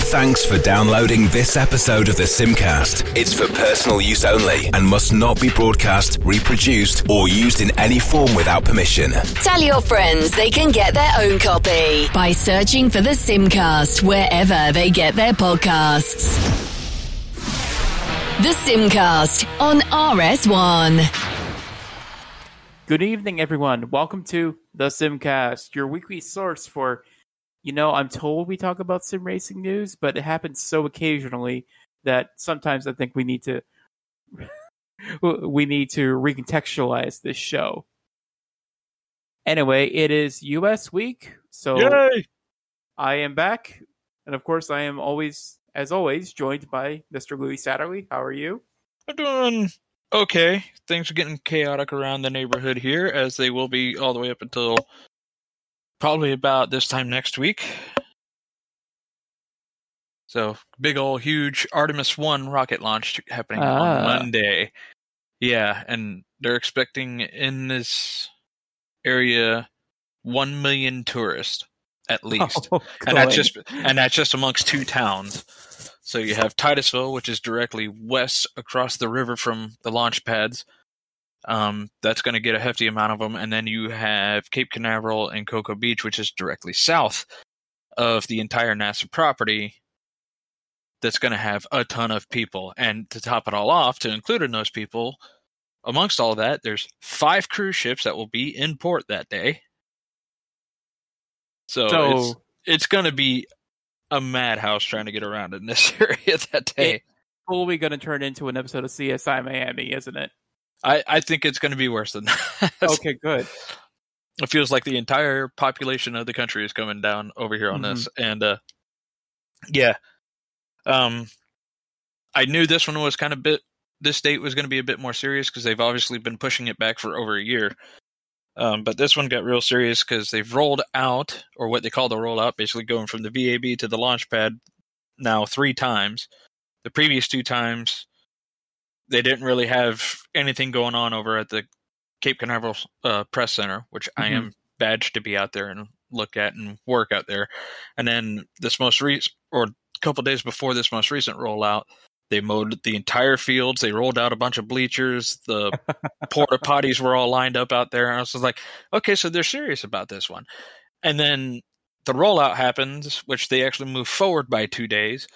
Thanks for downloading this episode of the Simcast. It's for personal use only and must not be broadcast, reproduced, or used in any form without permission. Tell your friends they can get their own copy by searching for the Simcast wherever they get their podcasts. The Simcast on RS1. Good evening, everyone. Welcome to the Simcast, your weekly source for, I'm told we talk about sim racing news, but it happens so occasionally that sometimes I think we need to recontextualize this show. Anyway, it is US week, so Yay! I am back, and of course I am always joined by Mr. Louis Satterley. How are you? I'm doing okay. Things are getting chaotic around the neighborhood here, as they will be all the way up until probably about this time next week. So, big ol' huge Artemis 1 rocket launch happening on Monday. Yeah, and they're expecting in this area 1 million tourists at least. And that's just amongst two towns. So you have Titusville, which is directly west across the river from the launch pads. That's going to get a hefty amount of them. And then you have Cape Canaveral and Cocoa Beach, which is directly south of the entire NASA property. That's going to have a ton of people. And to top it all off, to include in those people, amongst all of that, there's 5 cruise ships that will be in port that day. So it's going to be a madhouse trying to get around in this area that day. It's probably going to turn into an episode of CSI Miami, isn't it? I think it's going to be worse than that. Okay, good. It feels like the entire population of the country is coming down over here on this. And, I knew this one was this date was going to be a bit more serious because they've obviously been pushing it back for over a year. But this one got real serious because they've rolled out, or what they call the rollout, basically going from the VAB to the launch pad now 3 times. The previous 2 times, they didn't really have anything going on over at the Cape Canaveral Press Center, which I am badged to be out there and look at and work out there. And then this or a couple days before this most recent rollout, they mowed the entire fields. They rolled out a bunch of bleachers. The porta potties were all lined up out there. And I was like, okay, so they're serious about this one. And then the rollout happens, which they actually moved forward by 2 days.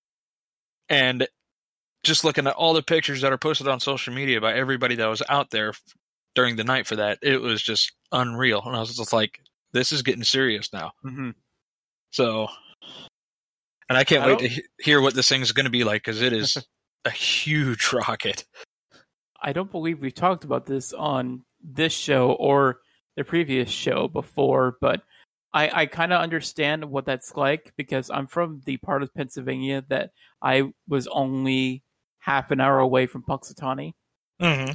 And just looking at all the pictures that are posted on social media by everybody that was out there during the night for that, it was just unreal. And I was just like, this is getting serious now. Mm-hmm. So... And I can't wait to hear what this thing is going to be like, because it is a huge rocket. I don't believe we've talked about this on this show or the previous show before, but I kind of understand what that's like, because I'm from the part of Pennsylvania that I was only half an hour away from Punxsutawney. Mm-hmm.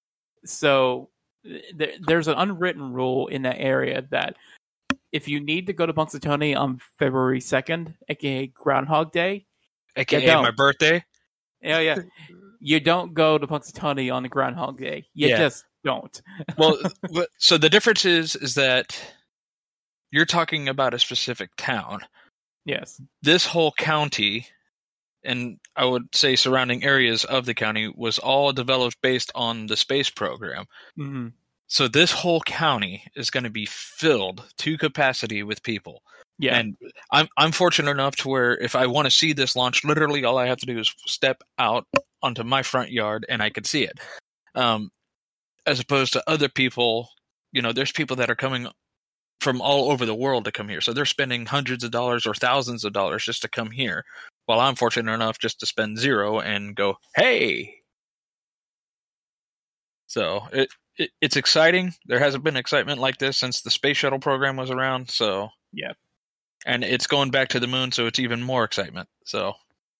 So there's an unwritten rule in that area that if you need to go to Punxsutawney on February 2nd, aka Groundhog Day, aka my birthday, yeah, you don't go to Punxsutawney on the Groundhog Day. You just don't. Well, so the difference is that you're talking about a specific town. Yes. This whole county, and I would say surrounding areas of the county, was all developed based on the space program. Mm-hmm. So this whole county is going to be filled to capacity with people. Yeah. And I'm fortunate enough to where if I want to see this launch, literally all I have to do is step out onto my front yard and I can see it. As opposed to other people, there's people that are coming from all over the world to come here. So they're spending hundreds of dollars or thousands of dollars just to come here, while I'm fortunate enough just to spend $0 and go, hey. So it's exciting. There hasn't been excitement like this since the space shuttle program was around. So yeah, and it's going back to the moon, so it's even more excitement. So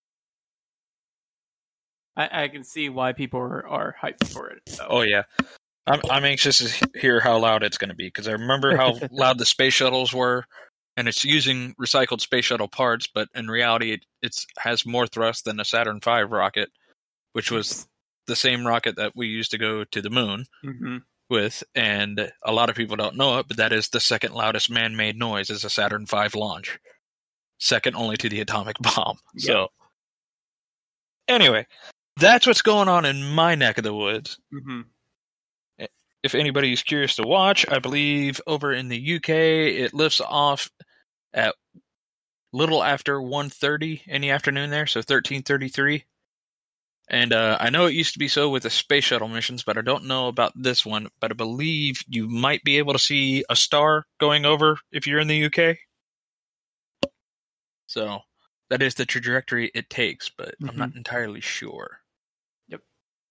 I can see why people are hyped for it. So. Oh yeah, I'm anxious to hear how loud it's going to be, because I remember how loud the space shuttles were, and it's using recycled space shuttle parts, but in reality, it has more thrust than a Saturn V rocket, which was the same rocket that we used to go to the moon with, and a lot of people don't know it, but that is the second loudest man-made noise is a Saturn V launch. second only to the atomic bomb. Yeah. So, anyway, that's what's going on in my neck of the woods. Mm-hmm. If anybody's curious to watch, I believe over in the UK, it lifts off at little after 1:30 in the afternoon there, so 13:33. And I know it used to be so with the space shuttle missions, but I don't know about this one. But I believe you might be able to see a star going over if you're in the UK. So that is the trajectory it takes, but I'm not entirely sure. Yep.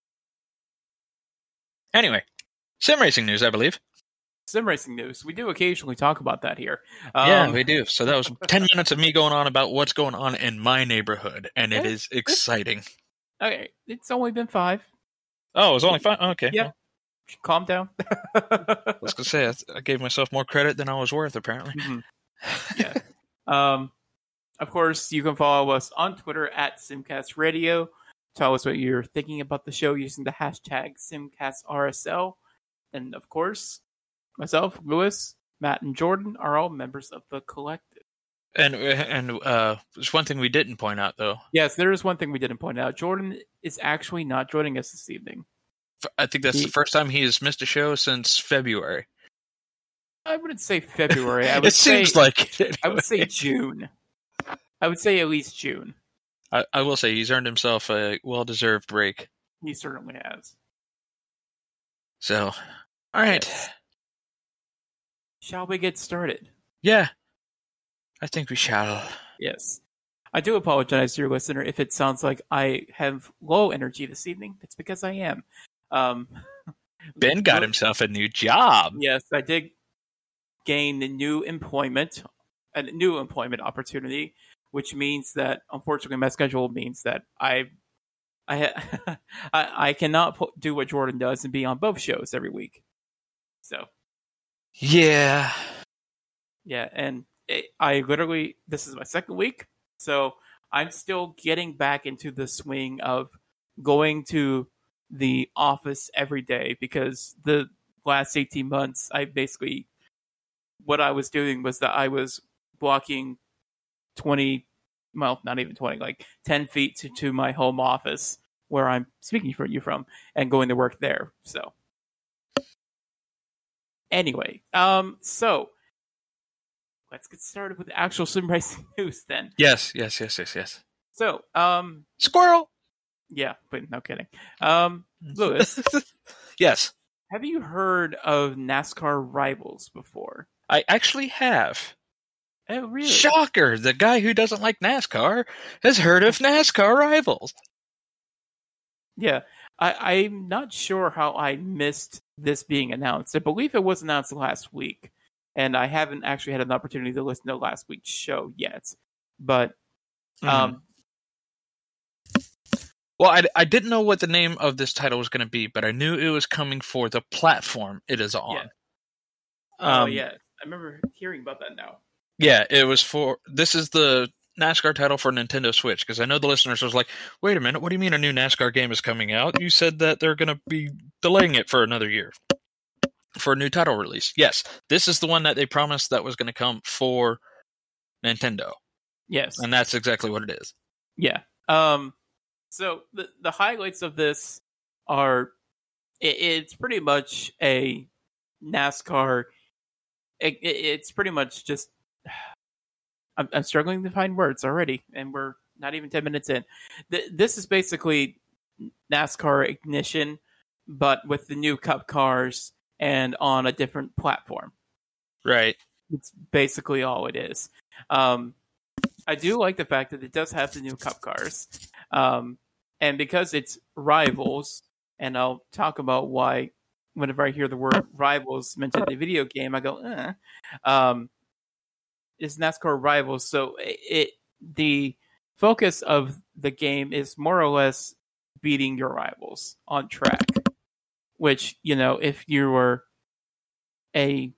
Anyway, sim racing news, I believe. Sim racing news. We do occasionally talk about that here. Yeah, we do. So that was 10 minutes of me going on about what's going on in my neighborhood, and it is exciting. Okay, it's only been 5. Oh, it was only 5? Okay. Yeah. Well. Calm down. I was going to say, I gave myself more credit than I was worth, apparently. Yeah. Of course, you can follow us on Twitter at SimcastRadio. Tell us what you're thinking about the show using the hashtag SimcastRSL. And of course, myself, Lewis, Matt, and Jordan are all members of the collective. And there's one thing we didn't point out, though. Yes, there is one thing we didn't point out. Jordan is actually not joining us this evening. I think that's the first time he has missed a show since February. I wouldn't say February. It seems like it. I would say June. I would say at least June. I will say he's earned himself a well-deserved break. He certainly has. So, all right. Yes. Shall we get started? Yeah. I think we shall. Yes. I do apologize to your listener if it sounds like I have low energy this evening. It's because I am. Ben got himself a new job. Yes, I did gain a new employment opportunity, which means that, unfortunately, my schedule means that I cannot do what Jordan does and be on both shows every week. So. Yeah. Yeah, and this is my second week, so I'm still getting back into the swing of going to the office every day, because the last 18 months, what I was doing was that I was walking 10 feet to my home office where I'm speaking for you from, and going to work there. So anyway, so let's get started with the actual sim racing news then. Yes. So, squirrel. Yeah, but no kidding. Lewis. Yes. Have you heard of NASCAR Rivals before? I actually have. Oh, really? Shocker! The guy who doesn't like NASCAR has heard of NASCAR Rivals. Yeah. I'm not sure how I missed this being announced. I believe it was announced last week, and I haven't actually had an opportunity to listen to last week's show yet. But, well, I didn't know what the name of this title was going to be, but I knew it was coming for the platform it is on. Yeah. Yeah. I remember hearing about that now. Yeah, it was this is the NASCAR title for Nintendo Switch, because I know the listeners was like, wait a minute, what do you mean a new NASCAR game is coming out? You said that they're going to be delaying it for another year for a new title release. Yes, this is the one that they promised that was going to come for Nintendo. Yes. And that's exactly what it is. Yeah. So the highlights of this are, it's pretty much a NASCAR. It's pretty much just, I'm struggling to find words already, and we're not even 10 minutes in. This is basically NASCAR Ignition, but with the new Cup cars and on a different platform. Right. It's basically all it is. I do like the fact that it does have the new Cup cars. And because it's Rivals, and I'll talk about why whenever I hear the word Rivals mentioned in the video game, I go, it's NASCAR Rivals. So the focus of the game is more or less beating your rivals on track. Which, if you were a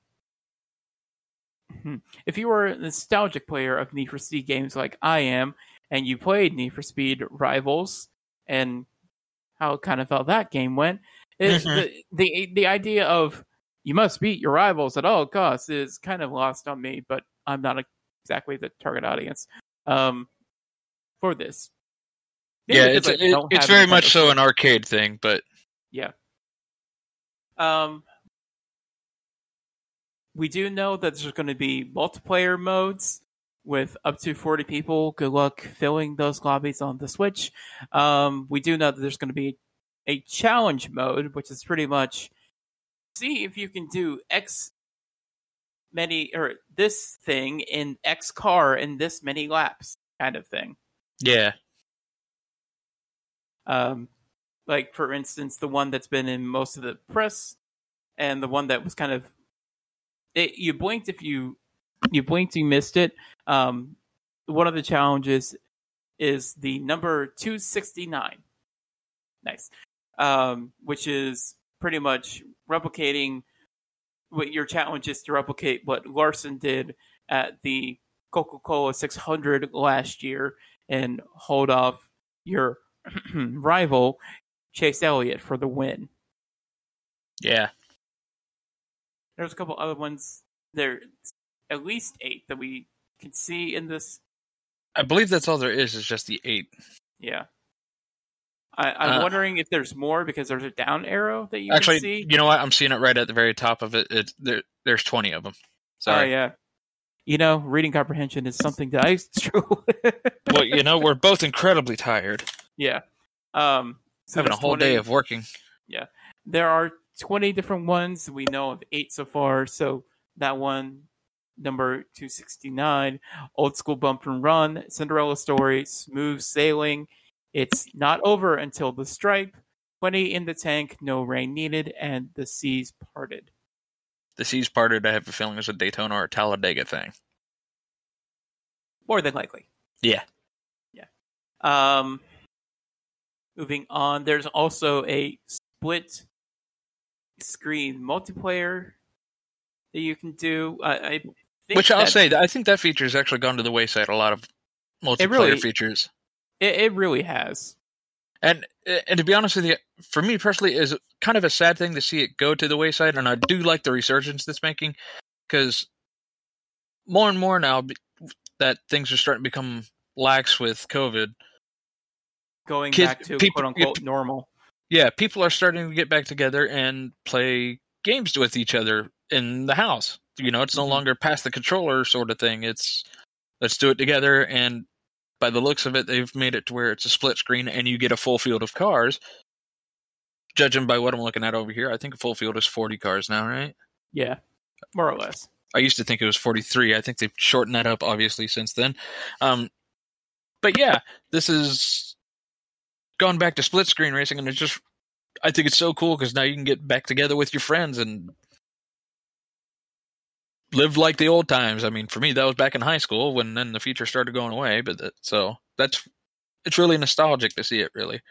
nostalgic player of Need for Speed games like I am, and you played Need for Speed Rivals, and how kind of felt that game went, the idea of you must beat your rivals at all costs is kind of lost on me, but I'm not exactly the target audience for this. Yeah, it's very much so an arcade thing, but yeah. We do know that there's going to be multiplayer modes with up to 40 people. Good luck filling those lobbies on the Switch. We do know that there's going to be a challenge mode, which is pretty much see if you can do X many or this thing in X car in this many laps kind of thing. Yeah. Like for instance, the one that's been in most of the press and the one that was kind of you blinked if you missed it. One of the challenges is the number 269. Nice. Which is pretty much replicating what your challenge is to replicate what Larson did at the Coca-Cola 600 last year and hold off your rival Chase Elliott for the win. Yeah. There's a couple other ones. There's at least 8 that we can see in this. I believe that's all there is just the 8. Yeah. I'm wondering if there's more because there's a down arrow that you actually, can see. You know what? I'm seeing it right at the very top of it. There's 20 of them. Sorry. Oh, yeah. You know, reading comprehension is something that I struggle with. Well, you know, we're both incredibly tired. Yeah. So having a whole day of working. Yeah. There are 20 different ones. We know of 8 so far. So that one, number 269, Old School Bump and Run, Cinderella Story, Smooth Sailing, It's Not Over Until the Stripe, 20 in the Tank, No Rain Needed, and The Seas Parted. The Seas Parted, I have a feeling, is a Daytona or a Talladega thing. More than likely. Yeah. Yeah. Moving on, there's also a split screen multiplayer that you can do. I think that feature has actually gone to the wayside. A lot of multiplayer features. It really has. And to be honest with you, for me personally, is kind of a sad thing to see it go to the wayside. And I do like the resurgence that's making, because more and more now that things are starting to become lax with COVID, going back to quote unquote normal. Yeah, people are starting to get back together and play games with each other in the house. You know, it's no longer pass the controller sort of thing. It's let's do it together. And by the looks of it, they've made it to where it's a split screen and you get a full field of cars. Judging by what I'm looking at over here, I think a full field is 40 cars now, right? Yeah, more or less. I used to think it was 43. I think they've shortened that up, obviously, since then. But yeah, this is gone back to split screen racing, and I think it's so cool because now you can get back together with your friends and live like the old times. I mean, for me, that was back in high school when then the feature started going away. But it's really nostalgic to see it. Really,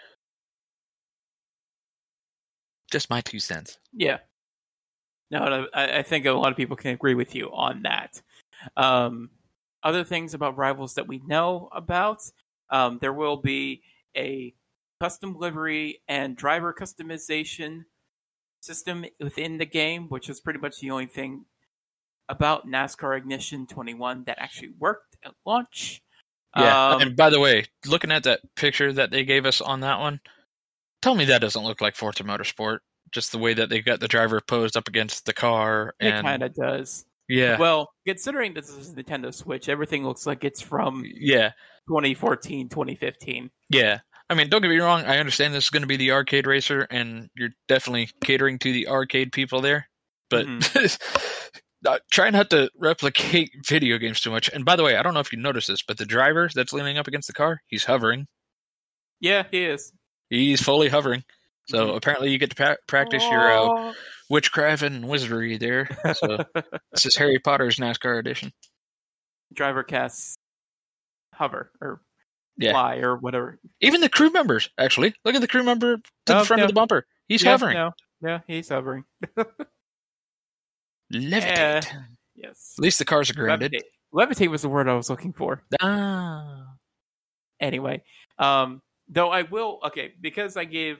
just my 2 cents. Yeah. No, I think a lot of people can agree with you on that. Other things about Rivals that we know about, there will be a custom livery and driver customization system within the game, which is pretty much the only thing about NASCAR Ignition 21 that actually worked at launch. Yeah, and by the way, looking at that picture that they gave us on that one, tell me that doesn't look like Forza Motorsport. Just the way that they got the driver posed up against the car. It kind of does. Yeah. Well, considering this is a Nintendo Switch, everything looks like it's from 2014, 2015. Yeah. I mean, don't get me wrong. I understand this is going to be the arcade racer, and you're definitely catering to the arcade people there. But try not to replicate video games too much. And by the way, I don't know if you noticed this, but the driver that's leaning up against the car, he's hovering. Yeah, he is. He's fully hovering. So apparently you get to practice your witchcraft and wizardry there. So this is Harry Potter's NASCAR edition. Driver casts hover or fly or whatever. Even the crew members, actually. Look at the crew member to the front of the bumper. He's hovering. Yeah, he's hovering. Levitate. Yes. At least the cars are grounded. Levitate was the word I was looking for. Anyway, though I will, because I gave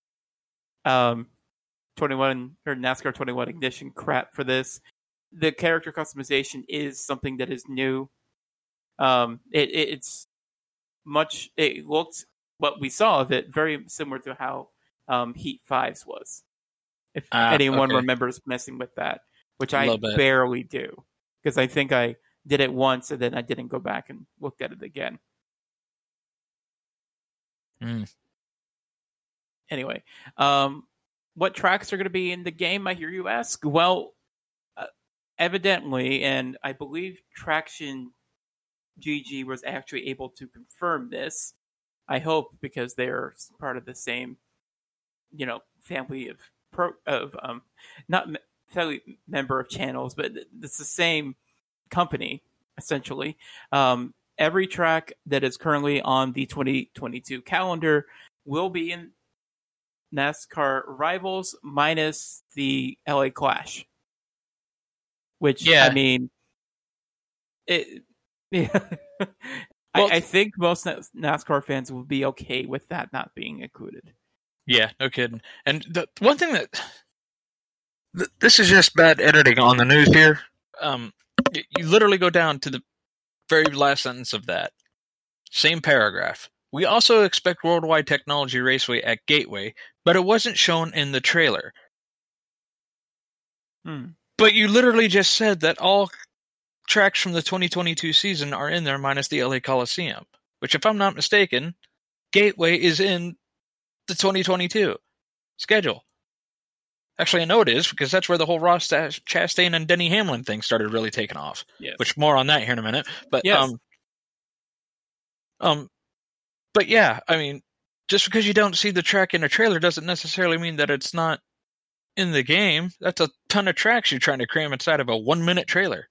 21 or NASCAR 21 Ignition crap for this, the character customization is something that is new It's much. It looked what we saw of it very similar to how Heat 5's was. If anyone remembers messing with that, which I barely do, because I think I did it once and then I didn't go back and looked at it again. Anyway, what tracks are going to be in the game, I hear you ask? Well, evidently, and I believe Traction GG was actually able to confirm this. I hope, because they're part of the same, family of not family member of channels, but it's the same company essentially. Every track that is currently on the 2022 calendar will be in NASCAR Rivals minus the LA Clash. Which, I mean, I think most NASCAR fans will be okay with that not being included. Yeah, no kidding. And the one thing that... This is just bad editing on the news here. You literally go down to the very last sentence of that. Same paragraph. We also expect Worldwide Technology Raceway at Gateway, but it wasn't shown in the trailer. But you literally just said that all tracks from the 2022 season are in there minus the LA Coliseum, which, if I'm not mistaken, Gateway is in the 2022 schedule. Actually, I know it is, because that's where the whole Ross Chastain and Denny Hamlin thing started really taking off. Yes. Which, more on that here in a minute. But, yes. But yeah, I mean, just because you don't see the track in a trailer doesn't necessarily mean that it's not in the game. That's a ton of tracks you're trying to cram inside of a 1-minute trailer.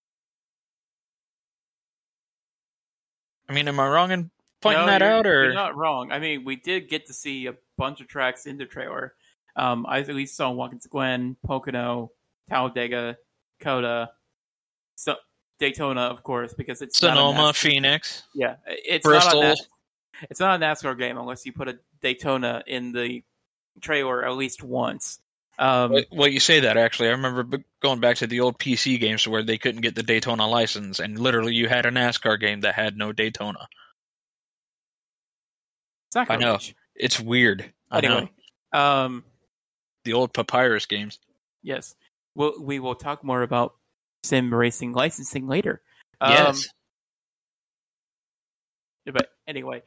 I mean, am I wrong in pointing that out? Or you're not wrong. I mean, we did get to see a bunch of tracks in the trailer. I at least saw Watkins Glen, Pocono, Talladega, Coda, Daytona, of course, because it's Sonoma, Phoenix. Yeah, it's Bristol. It's not a NASCAR game unless you put a Daytona in the trailer at least once. Well, you say that, actually. I remember going back to the old PC games where they couldn't get the Daytona license, and literally you had a NASCAR game that had no Daytona. I know. It's weird. Anyway. The old Papyrus games. Yes. We will talk more about sim racing licensing later. Yes. But anyway,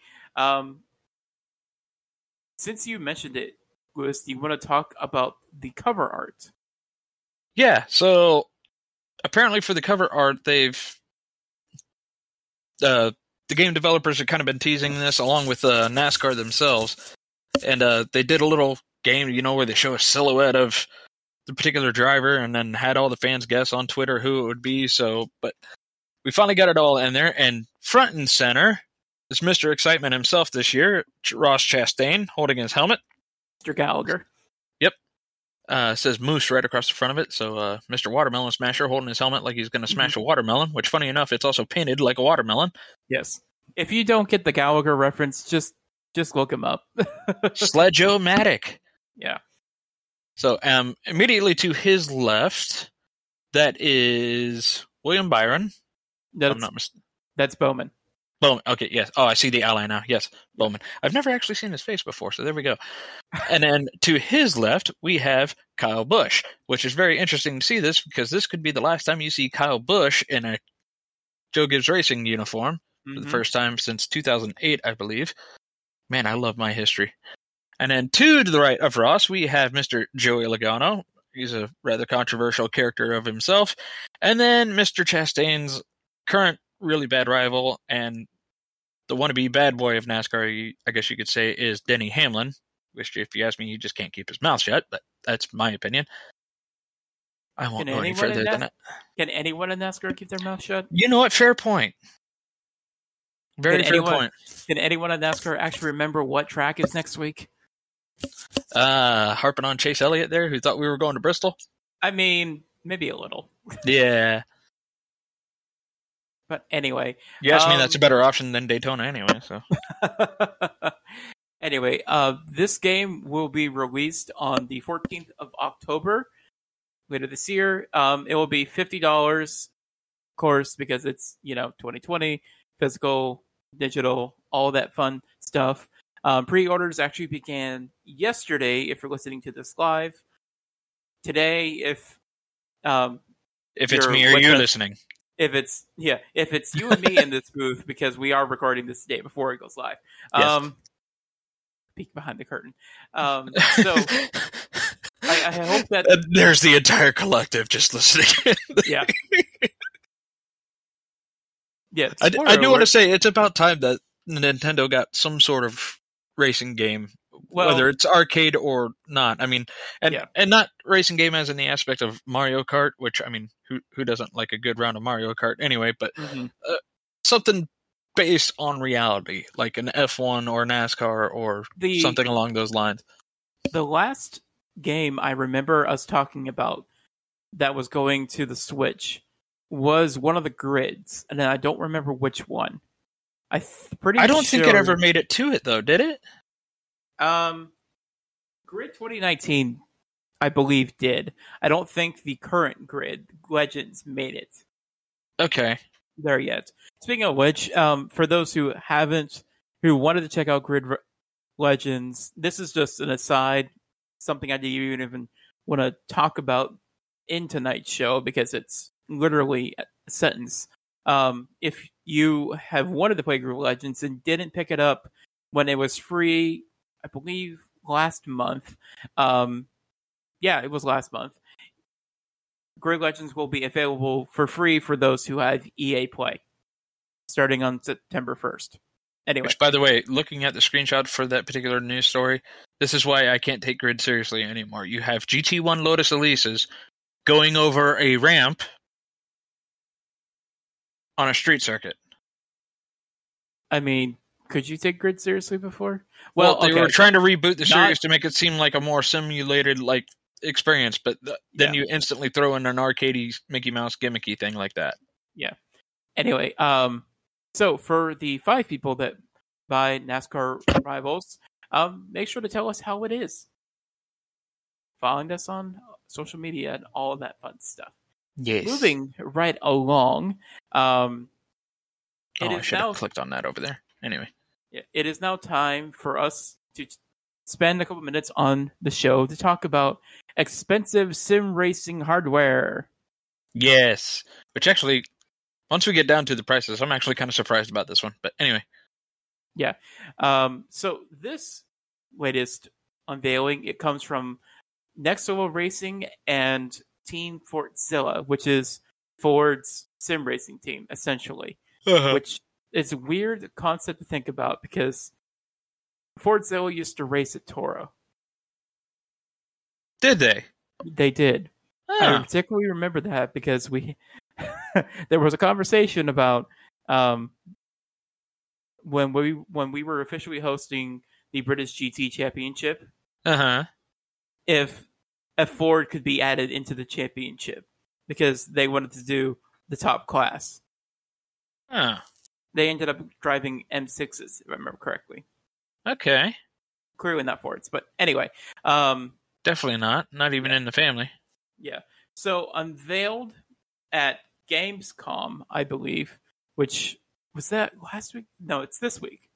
since you mentioned it, Louis, do you want to talk about the cover art? Yeah, so apparently for the cover art, the game developers have kind of been teasing this along with NASCAR themselves. And they did a little game, where they show a silhouette of the particular driver and then had all the fans guess on Twitter who it would be. But we finally got it all in there. And front and center is Mr. Excitement himself this year, Ross Chastain, holding his helmet. Mr. Gallagher. Yep. It says Moose right across the front of it. So Mr. Watermelon Smasher holding his helmet like he's going to smash a watermelon, which, funny enough, it's also painted like a watermelon. Yes. If you don't get the Gallagher reference, just look him up. Sledge-o-matic. Yeah. So immediately to his left, that is William Byron. That's Bowman. Bowman. Okay, yes. Oh, I see the ally now. Yes, Bowman. I've never actually seen his face before, so there we go. And then to his left, we have Kyle Busch, which is very interesting to see this, because this could be the last time you see Kyle Busch in a Joe Gibbs Racing uniform for the first time since 2008, I believe. Man, I love my history. And then to the right of Ross, we have Mr. Joey Logano. He's a rather controversial character of himself. And then Mr. Chastain's current really bad rival and the wannabe bad boy of NASCAR, I guess you could say, is Denny Hamlin, which, if you ask me, he just can't keep his mouth shut, but that's my opinion. I won't go any further than that. Can anyone in NASCAR keep their mouth shut? You know what? Fair point. Very fair point. Can anyone in NASCAR actually remember what track is next week? Harping on Chase Elliott there, who thought we were going to Bristol. I mean, maybe a little. Yeah. But anyway. You asked me, that's a better option than Daytona anyway. So. Anyway, this game will be released on the 14th of October, later this year. It will be $50 course, because it's 2020, physical, digital, all that fun stuff. Pre-orders actually began yesterday. If you're listening to this live, today, if it's me or you listening. If it's you and me in this booth, because we are recording this day before it goes live. Yes. Peek behind the curtain. So I hope that there's the entire collective just listening. Yeah. Yeah. I do want to say it's about time that Nintendo got some sort of racing game, whether it's arcade or not. I mean, and not racing game as in the aspect of Mario Kart, which, I mean, who doesn't like a good round of Mario Kart anyway, but something based on reality, like an F1 or NASCAR or something along those lines. The last game I remember us talking about that was going to the Switch was one of the grids, and I don't remember which one. I don't think it ever made it to it, though, did it? Grid 2019, I believe, did. I don't think the current Grid Legends made it. Okay. There yet. Speaking of which, for those who wanted to check out Grid Legends, this is just an aside, something I didn't even want to talk about in tonight's show, because it's literally a sentence. If you have wanted to play Grid Legends and didn't pick it up when it was free, I believe last month. It was last month. Grid Legends will be available for free for those who have EA Play, starting on September 1st. Anyway. Which, by the way, looking at the screenshot for that particular news story, this is why I can't take Grid seriously anymore. You have GT1 Lotus Elises going over a ramp on a street circuit. I mean, could you take Grid seriously before? Well, they were trying to reboot the series to make it seem like a more simulated experience, but then you instantly throw in an arcadey Mickey Mouse gimmicky thing like that. Yeah. Anyway, so for the 5 people that buy NASCAR Rivals, make sure to tell us how it is. Following us on social media and all of that fun stuff. Yes. Moving right along. I should have clicked on that over there. Anyway. Yeah, it is now time for us to spend a couple minutes on the show to talk about expensive sim racing hardware. Yes. Which actually, once we get down to the prices, I'm actually kind of surprised about this one. But anyway. Yeah. So this latest unveiling, it comes from Next Level Racing and Team Fortzilla, which is Ford's sim racing team, essentially. Which is a weird concept to think about, because Fortzilla used to race at Toro. Did they? They did. I particularly remember that because there was a conversation about when we were officially hosting the British GT Championship. If a Ford could be added into the championship, because they wanted to do the top class. They ended up driving M6s, if I remember correctly. Okay. Clearly not Fords, but anyway. Definitely not. Not even in the family. Yeah. So unveiled at Gamescom, I believe, which was that last week? No, it's this week.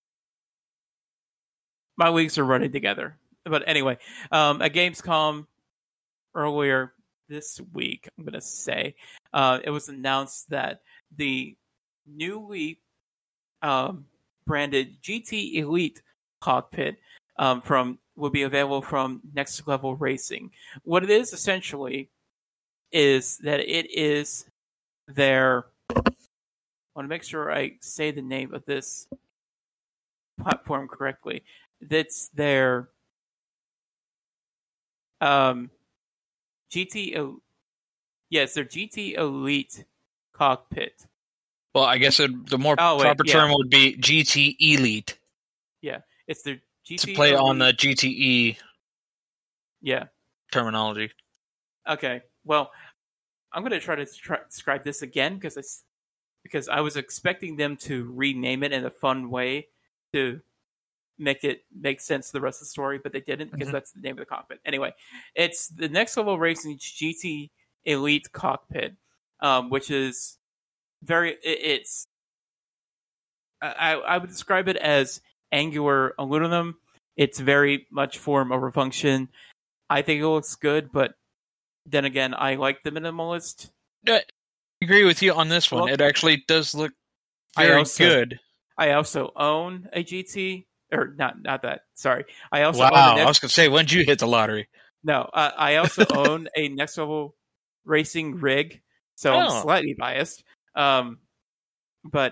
My weeks are running together. But anyway, at Gamescom earlier this week, I'm going to say, it was announced that the newly branded GT Elite cockpit will be available from Next Level Racing. What it is essentially is that it is their... I want to make sure I say the name of this platform correctly. That's their GT... Yes, their GT Elite cockpit. Well, I guess the more proper term would be GT Elite. Yeah, it's their GT to play Elite. on the GTE terminology. Okay, well, I'm going to try to describe this again because I was expecting them to rename it in a fun way to make it make sense to the rest of the story, but they didn't, because that's the name of the cockpit. Anyway, it's the Next Level Racing GT Elite cockpit, which is it's I would describe it as angular aluminum. It's very much form over function. I think it looks good, but then again, I like the minimalist. I agree with you on this one. It actually does look very good. I also own a GT, or not that. Sorry, I also own I was going to say, when did you hit the lottery? No, I also own a Next Level Racing rig, so I'm slightly biased. But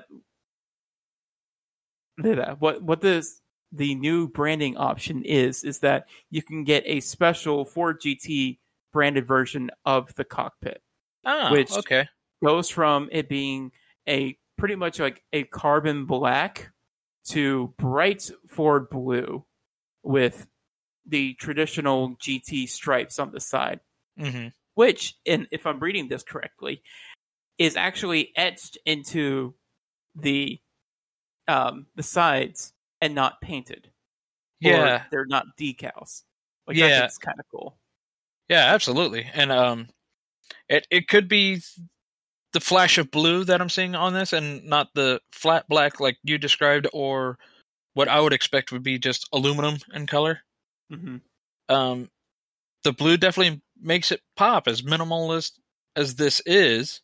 what the new branding option is that you can get a special Ford GT branded version of the cockpit, which goes from it being a pretty much like a carbon black to bright Ford blue with the traditional GT stripes on the side, which, and if I'm reading this correctly, is actually etched into the sides and not painted. Yeah, or they're not decals. Like, I think it's kind of cool. Yeah, absolutely. And it could be the flash of blue that I'm seeing on this, and not the flat black like you described, or what I would expect would be just aluminum in color. Mm-hmm. The blue definitely makes it pop. As minimalist as this is,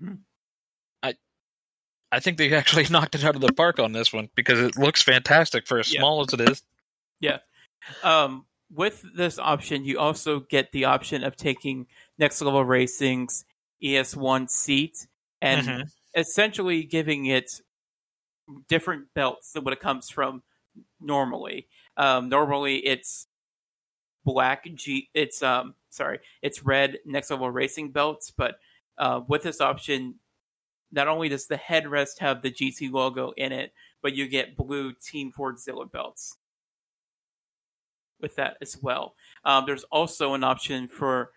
I think they actually knocked it out of the park on this one, because it looks fantastic for as small as it is. Yeah. With this option, you also get the option of taking Next Level Racing's ES1 seat and essentially giving it different belts than what it comes from normally. Normally, it's black it's red Next Level Racing belts, but with this option, not only does the headrest have the GT logo in it, but you get blue Team Fordzilla belts with that as well. There's also an option for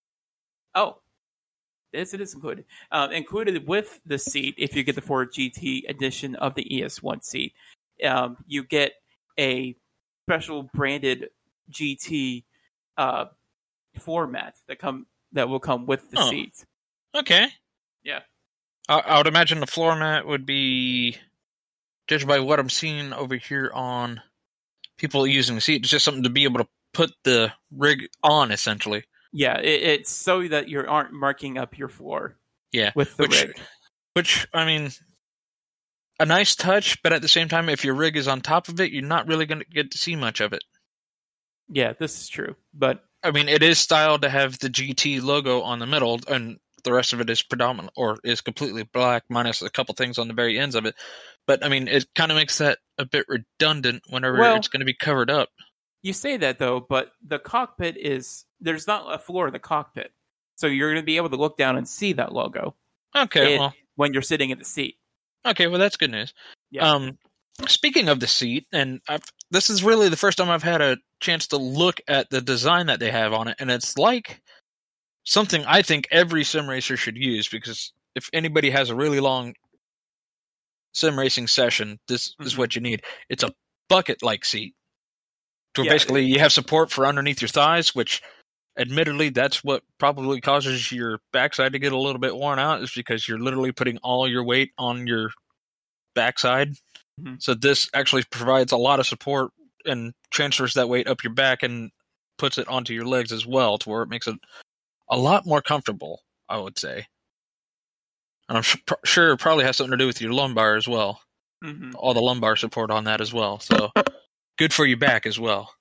it is included. Included with the seat, if you get the Ford GT edition of the ES1 seat, you get a special branded GT floor mat that will come with the seat. Okay. Yeah. I would imagine the floor mat would be, judged by what I'm seeing over here on people using the seat, it's just something to be able to put the rig on, essentially. Yeah, it's so that you aren't marking up your floor. Yeah, with the rig. Which, I mean, a nice touch, but at the same time, if your rig is on top of it, you're not really going to get to see much of it. Yeah, this is true, but I mean, it is styled to have the GT logo on the middle, and the rest of it is predominant, or is completely black, minus a couple things on the very ends of it. But, I mean, it kind of makes that a bit redundant whenever it's going to be covered up. You say that, though, but the cockpit there's not a floor in the cockpit. So you're going to be able to look down and see that logo. Okay, when you're sitting in the seat. Okay, well, that's good news. Yeah. Speaking of the seat, and this is really the first time I've had a chance to look at the design that they have on it, and it's like something I think every sim racer should use, because if anybody has a really long sim racing session, this is what you need. It's a bucket-like seat. So basically, you have support for underneath your thighs, which, admittedly, that's what probably causes your backside to get a little bit worn out, is because you're literally putting all your weight on your backside. Mm-hmm. So this actually provides a lot of support and transfers that weight up your back and puts it onto your legs as well, to where it makes it a lot more comfortable, I would say. And I'm sure it probably has something to do with your lumbar as well. Mm-hmm. All the lumbar support on that as well. So good for your back as well.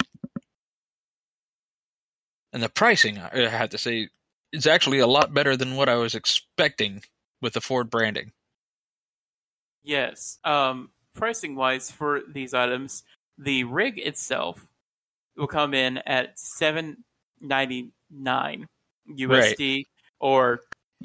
And the pricing, I have to say, is actually a lot better than what I was expecting with the Ford branding. Yes. Pricing-wise for these items, the rig itself will come in at $7.99 USD, or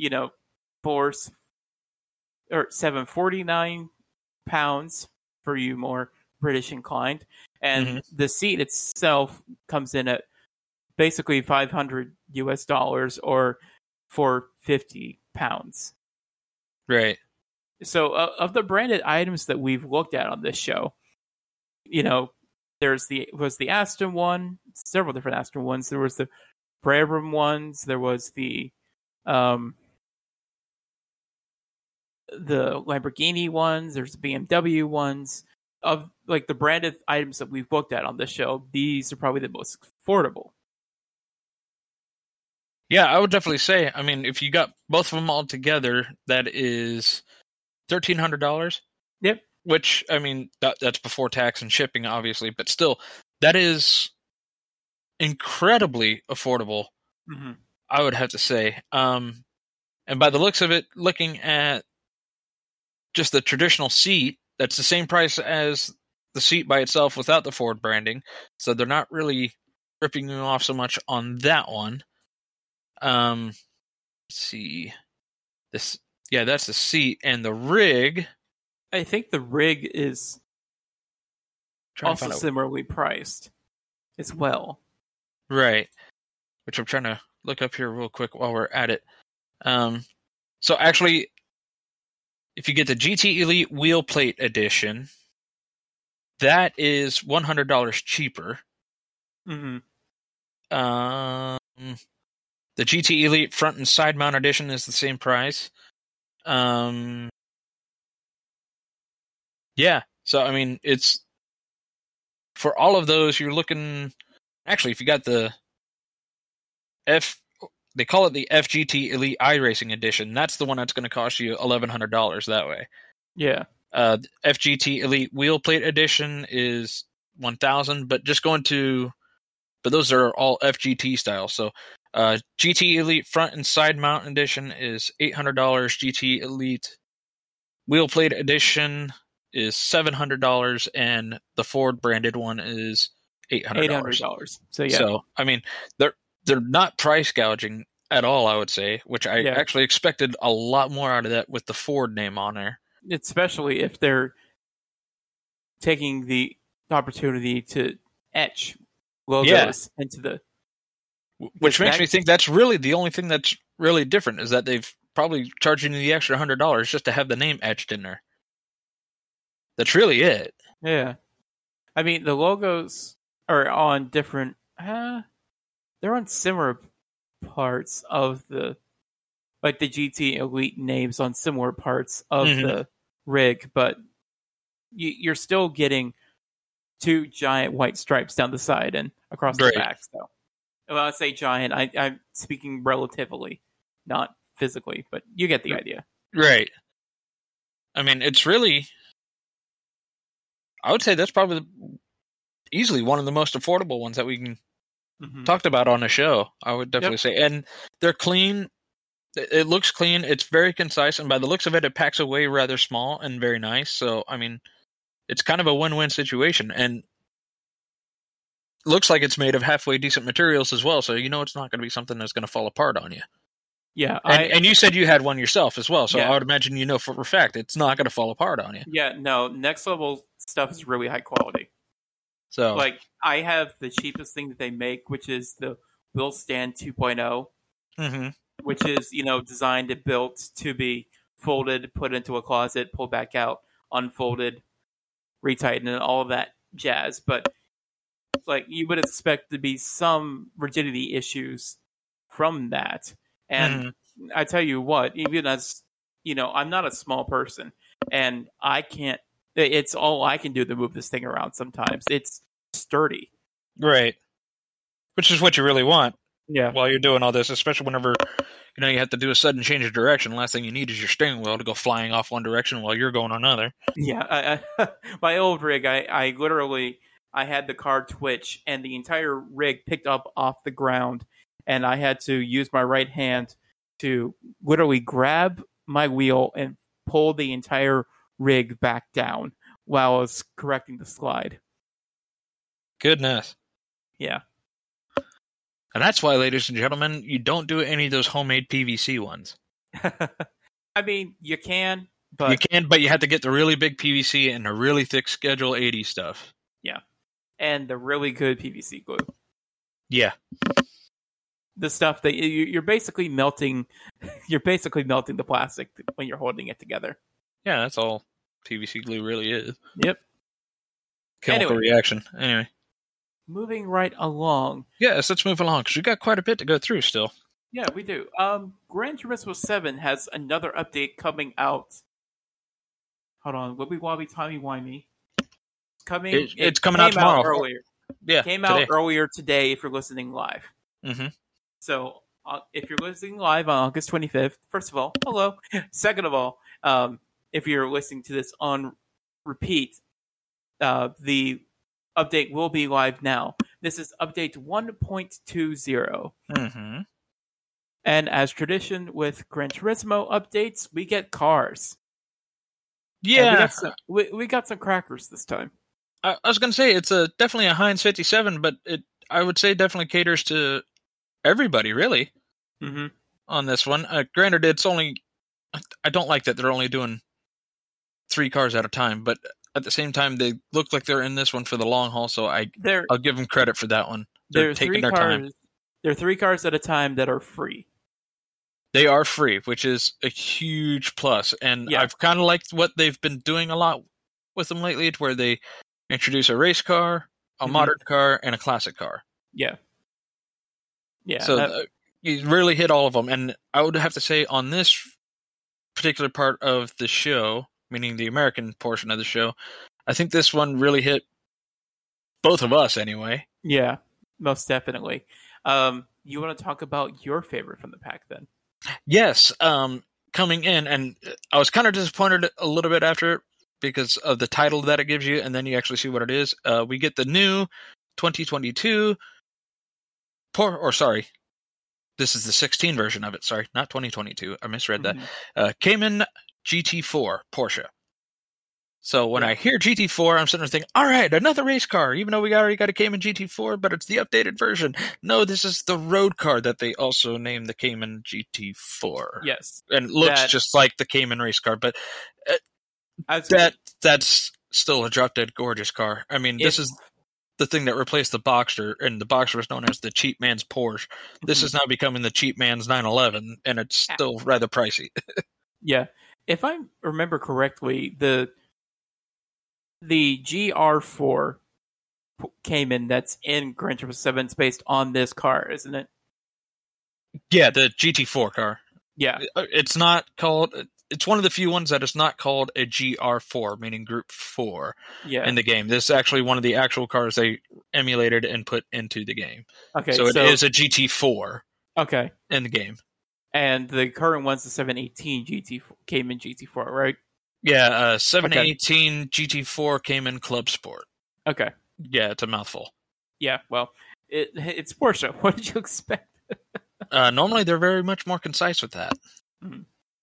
£7.49 for you more British inclined, and the seat itself comes in at basically $500 US, or £450. Right. So of the branded items that we've looked at on this show, was the Aston one, several different Aston ones. There was the Brabham ones. There was the the Lamborghini ones, there's the BMW ones. Of like the branded items that we've looked at on this show, these are probably the most affordable. Yeah, I would definitely say. I mean, if you got both of them all together, that is $1,300. Yep. Which, I mean, that's before tax and shipping, obviously, but still, that is incredibly affordable. Mm-hmm. I would have to say. And by the looks of it, looking at just the traditional seat, that's the same price as the seat by itself without the Ford branding. So they're not really ripping you off so much on that one. Let's see. Yeah, that's the seat. And the rig, I think the rig is also similarly priced as well. Right. Which I'm trying to look up here real quick while we're at it. So actually, if you get the GT Elite Wheel Plate Edition, that is $100 cheaper. Mm-hmm. The GT Elite Front and Side Mount Edition is the same price. Yeah, so I mean, it's for all of those, you're looking. Actually, if you got the they call it the FGT Elite iRacing Edition. That's the one that's going to cost you $1,100 that way. Yeah. FGT Elite Wheel Plate Edition is $1,000, but those are all FGT style. So GT Elite Front and Side Mount Edition is $800. GT Elite Wheel Plate Edition is $700, and the Ford branded one is $800. So yeah. So I mean, they're not price gouging at all, I would say, which I actually expected a lot more out of that with the Ford name on there. Especially if they're taking the opportunity to etch logos into the... Which makes me think that's really the only thing that's really different, is that they've probably charging you the extra $100 just to have the name etched in there. That's really it. Yeah. I mean, the logos are on different... they're on similar parts of the GT Elite names on similar parts of the rig, but you're still getting two giant white stripes down the side and across the back. So, when I say giant, I'm speaking relatively, not physically, but you get the idea. Right. I mean, it's really... I would say that's probably easily one of the most affordable ones that we can talked about on the show. I would definitely say. And they're clean. It looks clean. It's very concise. And by the looks of it, it packs away rather small and very nice. So, I mean, it's kind of a win-win situation. And looks like it's made of halfway decent materials as well. So, you know, it's not going to be something that's going to fall apart on you. Yeah. And you said you had one yourself as well. So I would imagine you know for a fact it's not going to fall apart on you. Yeah, no. Next level stuff is really high quality. So, like, I have the cheapest thing that they make, which is the Wheel Stand 2.0, which is, designed and built to be folded, put into a closet, pulled back out, unfolded, retightened, and all of that jazz. But, like, you would expect to be some rigidity issues from that. And I tell you what, even as, I'm not a small person, and it's all I can do to move this thing around sometimes. It's sturdy. Right. Which is what you really want. Yeah. While you're doing all this, especially whenever, you have to do a sudden change of direction. The last thing you need is your steering wheel to go flying off one direction while you're going another. Yeah. My old rig, I literally, I had the car twitch and the entire rig picked up off the ground, and I had to use my right hand to literally grab my wheel and pull the entire rig back down while I was correcting the slide. Goodness. Yeah. And that's why, ladies and gentlemen, you don't do any of those homemade PVC ones. I mean, you can, but... You can, but you have to get the really big PVC and the really thick Schedule 80 stuff. Yeah. And the really good PVC glue. Yeah. The stuff that you're basically melting the plastic when you're holding it together. Yeah, that's all PVC glue really is. Yep. Chemical reaction. Anyway. Moving right along. Yes, let's move along, because we've got quite a bit to go through still. Yeah, we do. Gran Turismo 7 has another update coming out hold on, Wibbly Wobbly Timey Wimey. It's coming out tomorrow. Earlier. Yeah, came out earlier today if you're listening live. Mm-hmm. So if you're listening live on August 25th, first of all, hello. Second of all, if you're listening to this on repeat, the update will be live now. This is update 1.20. Mm-hmm. And as tradition with Gran Turismo updates, we get cars. Yeah. We got some crackers this time. I was going to say, it's definitely a Heinz 57, but I would say definitely caters to everybody, really, on this one. Granted, it's only... I don't like that they're only doing 3 cars at a time, but at the same time, they look like they're in this one for the long haul, so I'll give them credit for that one. They're taking their time. There are 3 cars at a time that are free. They are free, which is a huge plus. And I've kind of liked what they've been doing a lot with them lately, where they introduce a race car, a modern car, and a classic car. Yeah. Yeah. So you really hit all of them. And I would have to say on this particular part of the show, meaning the American portion of the show, I think this one really hit both of us anyway. Yeah, most definitely. You want to talk about your favorite from the pack then? Yes. Coming in, and I was kind of disappointed a little bit after because of the title that it gives you, and then you actually see what it is. We get the new 2022 this is the 16 version of it. Sorry, not 2022. I misread that. Cayman GT4 Porsche. So when I hear GT4, I'm sitting there thinking, all right, another race car, even though we already got a Cayman GT4, but it's the updated version. No, this is the road car that they also named the Cayman GT4. Yes. And it looks just like the Cayman race car, but that's still a drop-dead gorgeous car. I mean, this is the thing that replaced the Boxster, and the Boxster was known as the cheap man's Porsche. This is now becoming the cheap man's 911, and it's still rather pricey. Yeah. If I remember correctly, the GR4 Cayman that's in Gran Turismo 7 is based on this car, isn't it? Yeah, the GT4 car. Yeah. It's not called... It's one of the few ones that is not called a GR4, meaning Group 4, in the game. This is actually one of the actual cars they emulated and put into the game. Okay, so it is a GT4 in the game. And the current one's the 718 Cayman GT4, right? Yeah, 718 GT4 Cayman Club Sport. Okay. Yeah, it's a mouthful. Yeah, well, it's Porsche. What did you expect? Normally, they're very much more concise with that. Mm-hmm.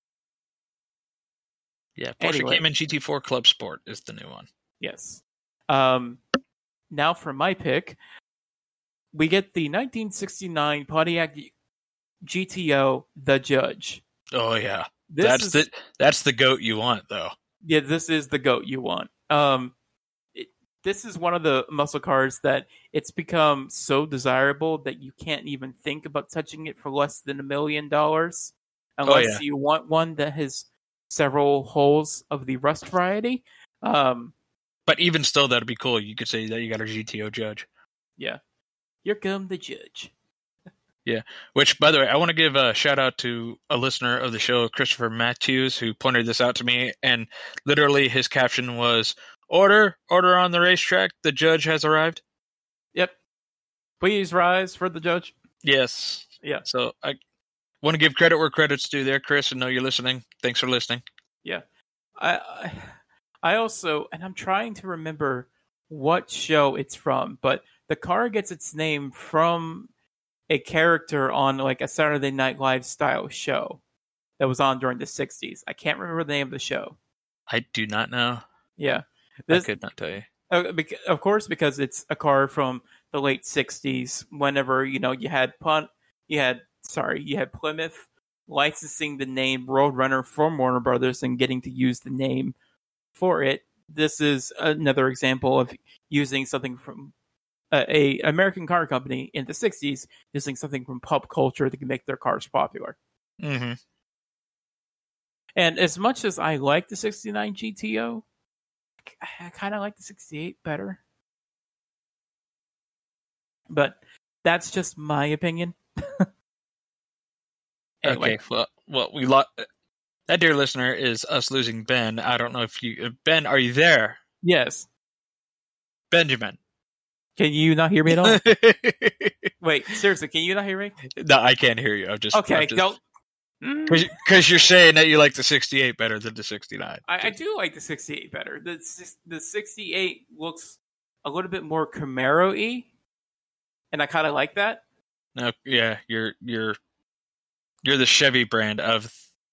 Yeah, Porsche Cayman GT4 Club Sport is the new one. Yes. Now for my pick, we get the 1969 Pontiac GTO, The Judge. Oh yeah, that's the goat you want, though. Yeah, this is the goat you want. This is one of the muscle cars that it's become so desirable that you can't even think about touching it for less than $1 million, unless you want one that has several holes of the Rust variety. But even still, that'd be cool. You could say that you got a GTO Judge. Yeah. Here come the Judge. Yeah. Which, by the way, I want to give a shout out to a listener of the show, Christopher Matthews, who pointed this out to me. And literally his caption was, Order on the racetrack. The Judge has arrived. Yep. Please rise for the Judge. Yes. Yeah. So I want to give credit where credit's due there, Chris, and know you're listening. Thanks for listening. Yeah. I also, and I'm trying to remember what show it's from, but the car gets its name from a character on like a Saturday Night Live style show that was on during the 60s. I can't remember the name of the show. I do not know. Yeah. I could not tell you. Of course, because it's a car from the late 60s, whenever, you had Plymouth licensing the name Roadrunner from Warner Brothers and getting to use the name for it. This is another example of using something from a American car company in the 60s, using something from pop culture that can make their cars popular. Mm-hmm. And as much as I like the 69 GTO, I kind of like the 68 better. But that's just my opinion. Anyway. Okay, well, That, dear listener, is us losing Ben. I don't know if Ben, are you there? Yes. Benjamin. Can you not hear me at all? Wait, seriously, can you not hear me? No, I can't hear you. Okay, go. Because you're saying that you like the 68 better than the 69. I do like the 68 better. The 68 looks a little bit more Camaro-y, and I kind of like that. No, yeah, you're the Chevy brand of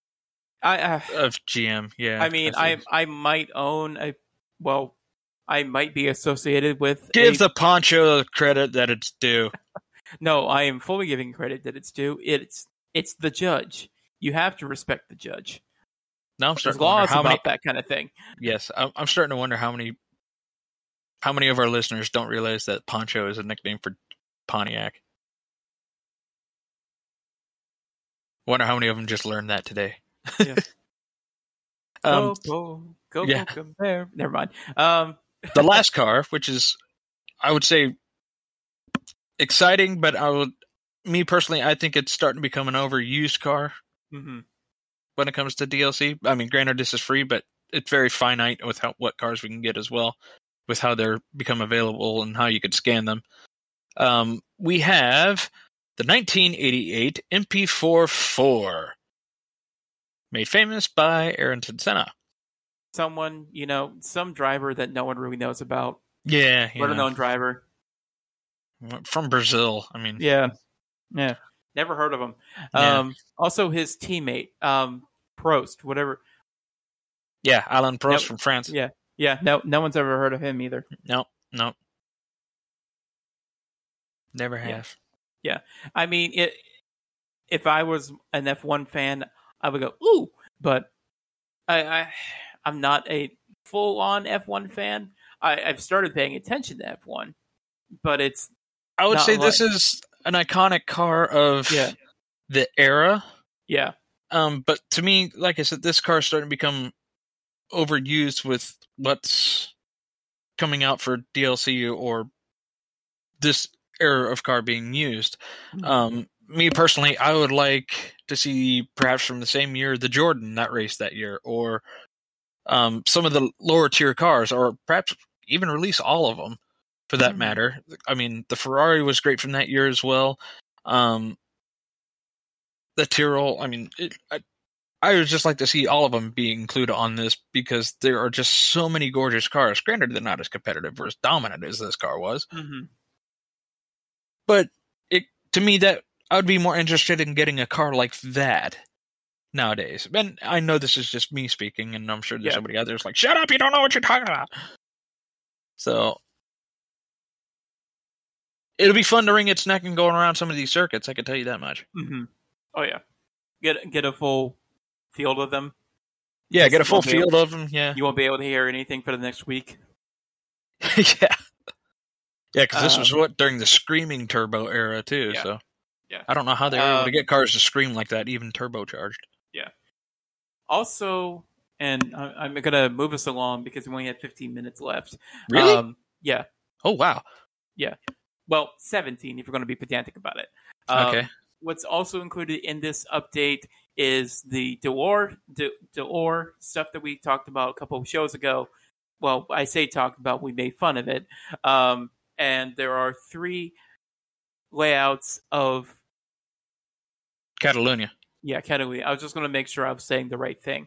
GM. Yeah, I mean, I might own I might be associated with. Give the Poncho the credit that it's due. No, I am fully giving credit that it's due. It's the judge. You have to respect the judge. Now I'm starting to wonder how about that kind of thing. Yes, I'm starting to wonder how many of our listeners don't realize that Poncho is a nickname for Pontiac. Wonder how many of them just learned that today. Yeah. Go, compare. Never mind. The last car, which is, I would say, exciting, but me personally, I think it's starting to become an overused car when it comes to DLC. I mean, granted, this is free, but it's very finite with what cars we can get as well, with how they're become available and how you could scan them. We have the 1988 MP4-4, made famous by Ayrton Senna. Someone, some driver that no one really knows about. Yeah. Better-known driver. From Brazil, I mean. Yeah. Never heard of him. Yeah. Also, his teammate, Prost, whatever. Yeah, Alain Prost from France. Yeah. No one's ever heard of him either. No. Never have. Yeah. I mean, if I was an F1 fan, I would go, ooh, but I'm not a full-on F1 fan. I've started paying attention to F1, but it's. I would say this is an iconic car of the era. Yeah. But to me, like I said, this car is starting to become overused with what's coming out for DLC or this era of car being used. Me personally, I would like to see perhaps from the same year the Jordan that raced that year, or some of the lower tier cars, or perhaps even release all of them for that matter. I mean, the Ferrari was great from that year as well. The Tyrrell, I mean, I would just like to see all of them be included on this because there are just so many gorgeous cars. Granted, they're not as competitive or as dominant as this car was. But to me, that I would be more interested in getting a car like that nowadays. And I know this is just me speaking, and I'm sure there's somebody out there who's like, shut up, you don't know what you're talking about. So it'll be fun to wring its neck and go around some of these circuits, I can tell you that much. Oh, yeah. Get a full field of them. Yeah, get a full field of them, yeah. You won't be able to hear anything for the next week. Yeah. Yeah, because this was during the screaming turbo era, too, so. Yeah. I don't know how they were able to get cars to scream like that, even turbocharged. Yeah. Also, and I'm going to move us along because we only had 15 minutes left. Really? Yeah. Oh, wow. Yeah. Well, 17 if you're going to be pedantic about it. Okay. What's also included in this update is the D'Or stuff that we talked about a couple of shows ago. Well, I say talked about, we made fun of it. And there are 3 layouts of Catalunya. Yeah, Catalunya. I was just going to make sure I was saying the right thing.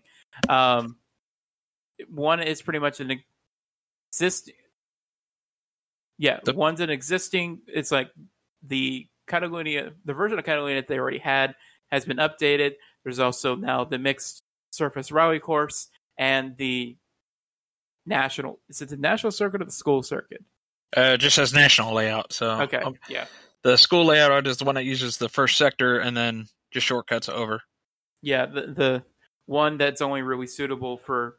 One is pretty much an existing. Yeah, one's an existing. It's like the Catalunya, the version of Catalunya that they already had has been updated. There's also now the mixed surface rally course and the national. Is it the national circuit or the school circuit? It just says national layout. So okay, yeah. The school layout is the one that uses the first sector and then just shortcuts over. Yeah, the one that's only really suitable for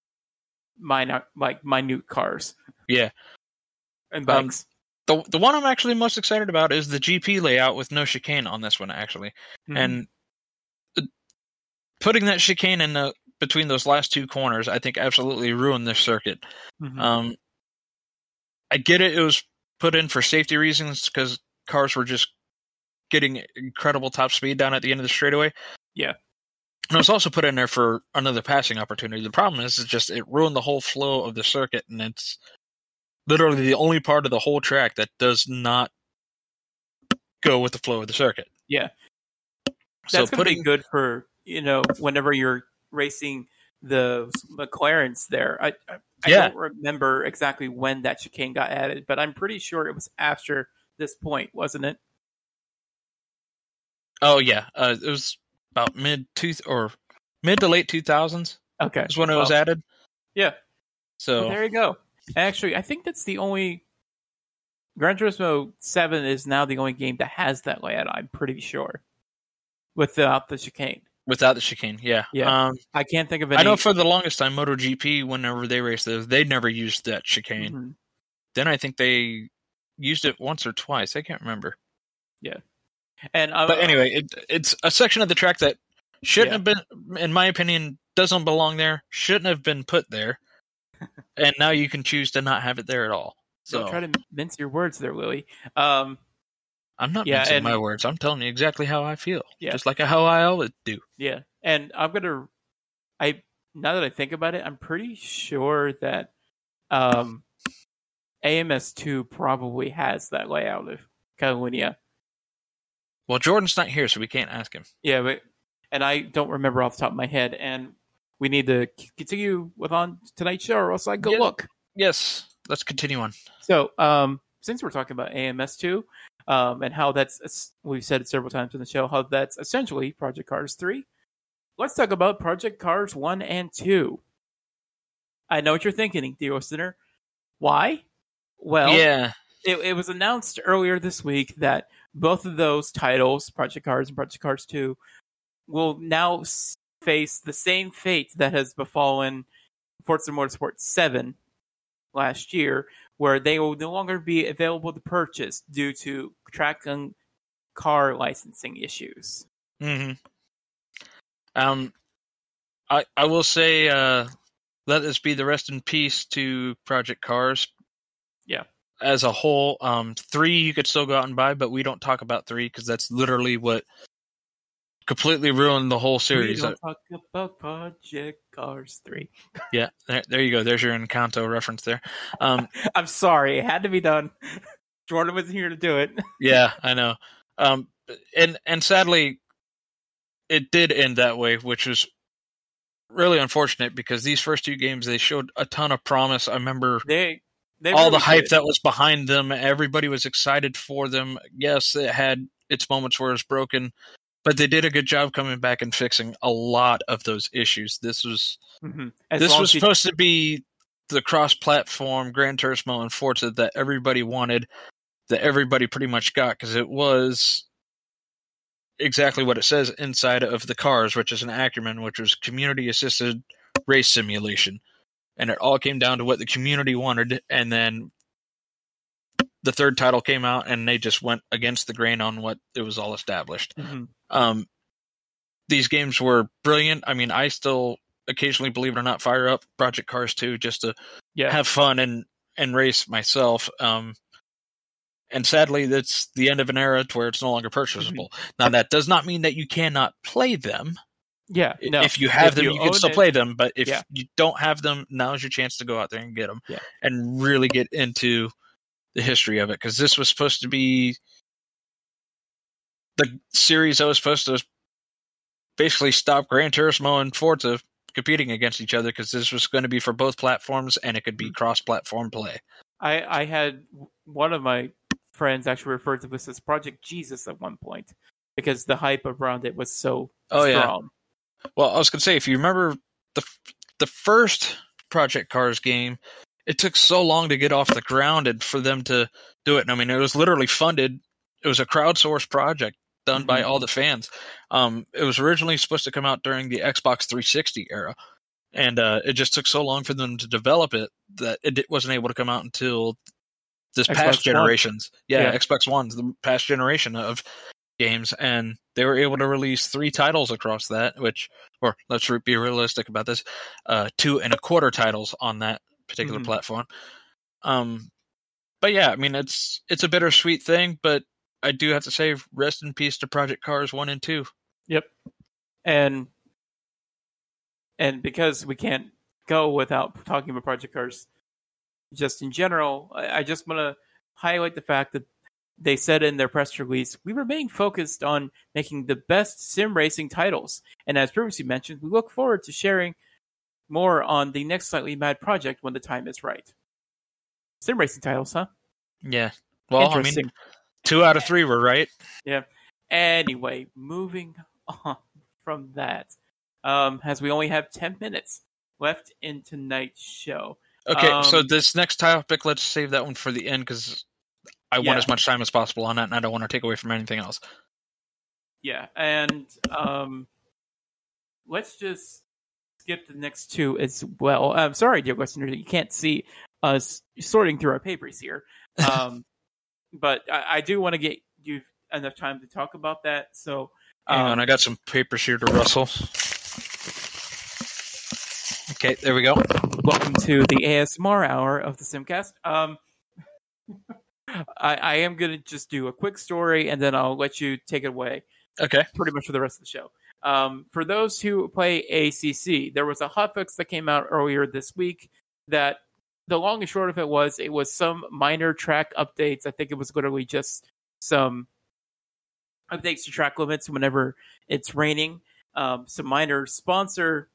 minute cars. Yeah, and bikes. The one I'm actually most excited about is the GP layout with no chicane on this one, actually. And putting that chicane in between those last 2 corners, I think absolutely ruined this circuit. I get it. It was put in for safety reasons because cars were just getting incredible top speed down at the end of the straightaway. Yeah. And it was also put in there for another passing opportunity. The problem is just it ruined the whole flow of the circuit, and it's literally the only part of the whole track that does not go with the flow of the circuit. Yeah. So That's going to be good for, whenever you're racing the McLarens there. I don't remember exactly when that chicane got added, but I'm pretty sure it was after this point, wasn't it? Oh, yeah. It was about mid to late 2000s. Okay. Is when it was added. Yeah. So well, there you go. Actually, I think that's the only... Gran Turismo 7 is now the only game that has that layout, I'm pretty sure. Without the chicane. Without the chicane, yeah. I can't think of any... I know for the longest time, MotoGP, whenever they raced those, they never used that chicane. Mm-hmm. Then I think they used it once or twice. I can't remember. Yeah. But anyway, it's a section of the track that shouldn't have been, in my opinion, doesn't belong there, shouldn't have been put there, and now you can choose to not have it there at all. So don't try to mince your words there, Willie. I'm not mincing my words. I'm telling you exactly how I feel. Yeah. Just like how I always do. Yeah. And now that I think about it, I'm pretty sure that AMS2 probably has that layout of Catalunya. Well, Jordan's not here, so we can't ask him. Yeah, and I don't remember off the top of my head, and we need to continue on tonight's show, or else I go look. Yes, let's continue on. So, since we're talking about AMS2, and how we've said it several times in the show, how that's essentially Project Cars 3, let's talk about Project Cars 1 and 2. I know what you're thinking, dear listener. Why? Well, it was announced earlier this week that both of those titles, Project Cars and Project Cars 2, will now face the same fate that has befallen Forza Motorsport 7 last year, where they will no longer be available to purchase due to track and car licensing issues. Mm-hmm. I will say, let this be the rest in peace to Project Cars. Yeah. As a whole, 3 you could still go out and buy, but we don't talk about 3 because that's literally what completely ruined the whole series. We don't talk about Project Cars 3. Yeah, there you go. There's your Encanto reference there. I'm sorry, it had to be done. Jordan wasn't here to do it. Yeah, I know. And sadly, it did end that way, which was really unfortunate because these first 2 games, they showed a ton of promise. I remember they all really the hype did. that was behind them. Everybody was excited for them. Yes, it had its moments where it was broken, but they did a good job coming back and fixing a lot of those issues. This was supposed to be the cross-platform Gran Turismo and Forza that everybody wanted, that everybody pretty much got, because it was exactly what it says inside of the cars, which is an acronym, which was community-assisted race simulation. And it all came down to what the community wanted, and then the third title came out, and they just went against the grain on what it was all established. Mm-hmm. These games were brilliant. I mean, I still occasionally, believe it or not, fire up Project Cars 2 just to have fun and race myself. And sadly, that's the end of an era to where it's no longer purchasable. Mm-hmm. Now, that does not mean that you cannot play them. Yeah, no. If you have them, you can still play them. But if you don't have them, now's your chance to go out there and get them and really get into the history of it. Because this was supposed to be the series that was supposed to basically stop Gran Turismo and Forza competing against each other, because this was going to be for both platforms and it could be cross-platform play. I had one of my friends actually referred to this as Project Jesus at one point because the hype around it was so strong. Yeah. Well, I was going to say, if you remember the first Project Cars game, it took so long to get off the ground and for them to do it. And I mean, it was literally funded. It was a crowdsourced project done by all the fans. It was originally supposed to come out during the Xbox 360 era. And it just took so long for them to develop it that it wasn't able to come out until this past generations. Yeah, Xbox One's the past generation of games, and they were able to release 3 titles across that, or let's be realistic about this, 2.25 titles on that particular platform. But yeah, I mean, it's a bittersweet thing, but I do have to say, rest in peace to Project Cars 1 and 2. Yep. And and because we can't go without talking about Project Cars, just in general, I just want to highlight the fact that they said in their press release, we remain focused on making the best sim racing titles. And as previously mentioned, we look forward to sharing more on the next Slightly Mad project when the time is right. Sim racing titles, huh? Yeah. Well, I mean, 2 out of 3 were right. Yeah. Anyway, moving on from that, as we only have 10 minutes left in tonight's show. Okay, so this next topic, let's save that one for the end, because I want as much time as possible on that, and I don't want to take away from anything else. Yeah, and let's just skip the next 2 as well. I'm sorry, dear listeners, you can't see us sorting through our papers here. But I do want to get you enough time to talk about that. So, hang on, I got some papers here to rustle. Okay, there we go. Welcome to the ASMR hour of the Simcast. I am going to just do a quick story, and then I'll let you take it away. Okay. Pretty much for the rest of the show. For those who play ACC, there was a hotfix that came out earlier this week that the long and short of it was some minor track updates. I think it was literally just some updates to track limits whenever it's raining. Some minor sponsor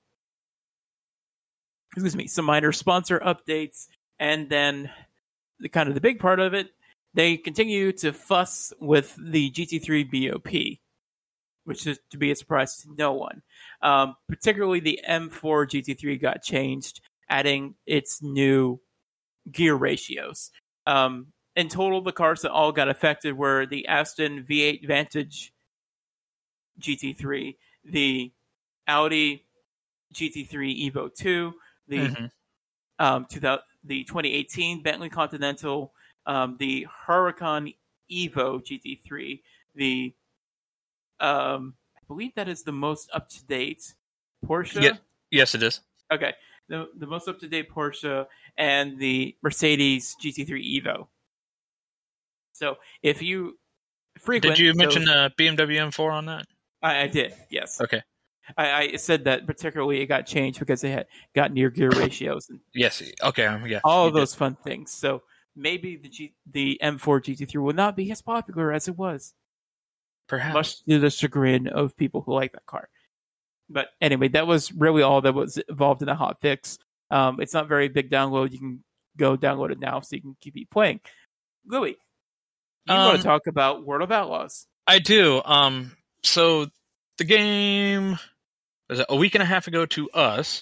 updates, and then the big part of it, they continue to fuss with the GT3 BOP, which is to be a surprise to no one. Particularly the M4 GT3 got changed, adding its new gear ratios. In total, the cars that all got affected were the Aston V8 Vantage GT3, the Audi GT3 Evo 2, the 2018 Bentley Continental, the Huracan Evo GT3, the I believe that is the most up-to-date Porsche. Yeah. Yes, it is. Okay. The most up-to-date Porsche and the Mercedes GT3 Evo. So if you frequent... Did you mention BMW M4 on that? I did, yes. Okay. I said that particularly it got changed because they had got near gear ratios. And yes. Okay. Yeah. all of those fun things. So maybe the M4 GT3 will not be as popular as it was. Perhaps. Much to the chagrin of people who like that car. But anyway, that was really all that was involved in the hotfix. It's not very big download. You can go download it now so you can keep playing. Louis, you want to talk about World of Outlaws? I do. So the game was a week and a half ago to us.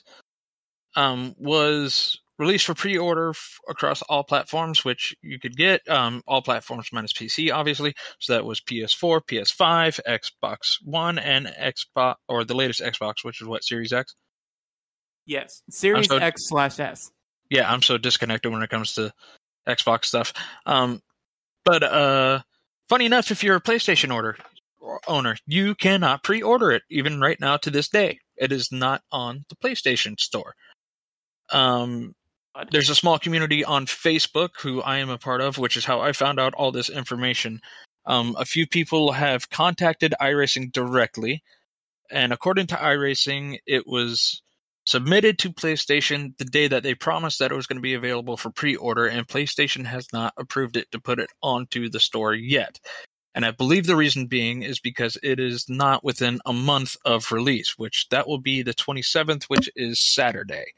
Was released for pre-order across all platforms, which you could get. All platforms minus PC, obviously. So that was PS4, PS5, Xbox One, and Xbox, or the latest Xbox, which is what, Series X? Yes, Series X/S. Yeah, I'm so disconnected when it comes to Xbox stuff. But funny enough, if you're a PlayStation owner, you cannot pre-order it, even right now to this day. It is not on the PlayStation Store. There's a small community on Facebook who I am a part of, which is how I found out all this information. A few people have contacted iRacing directly, and according to iRacing, it was submitted to PlayStation the day that they promised that it was going to be available for pre-order, and PlayStation has not approved it to put it onto the store yet. And I believe the reason being is because it is not within a month of release, which that will be the 27th, which is Saturday.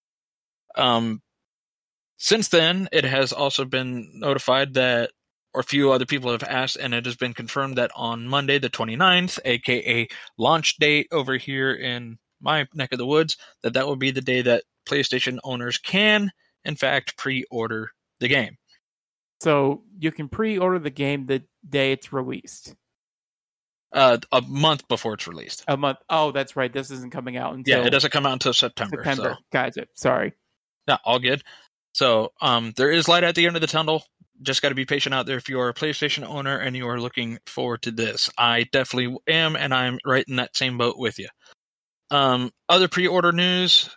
Since then, it has also been notified that, or a few other people have asked, and it has been confirmed that on Monday the 29th, aka launch date over here in my neck of the woods, that will be the day that PlayStation owners can, in fact, pre-order the game. So you can pre-order the game the day it's released. A month before it's released. A month. Oh, that's right. This isn't coming out until... Yeah, it doesn't come out until September. So. Gotcha. Sorry. Yeah, all good. So there is light at the end of the tunnel. Just got to be patient out there if you are a PlayStation owner and you are looking forward to this. I definitely am, and I'm right in that same boat with you. Other pre-order news.